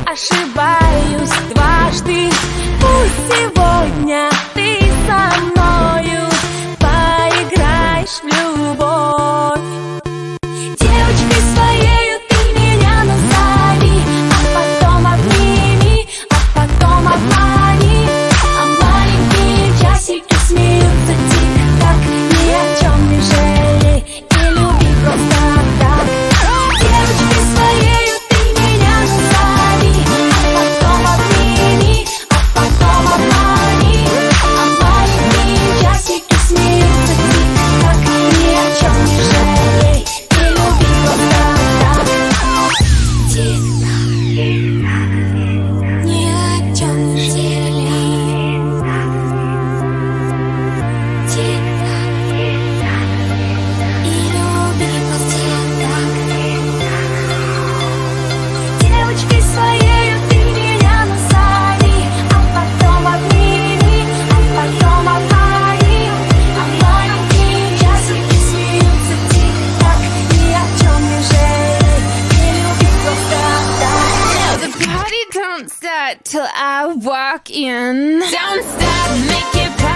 ошибаюсь дважды. Пусть сегодня ты со мною поиграешь в любовь. Девочкой своею ты меня назови, а потом обними, а потом обмани. А маленькие часики смеются тик-так, ни о чем не жалей и люби просто так. Девочкой своею ты меня назови, а потом обними, а потом обмани. А маленькие часики смеются тик-так, ни о чем не жалей и люби просто так. Тик-так, ни о чем не жалей. Тик-так, и люби просто так. Девочкой своею ты меня назови, а потом обними, а потом обмани. А маленькие часики смеются тик-так, ни о чем не жалей и люби просто так. The party don't start till I walk in. Don't stop, make it pop.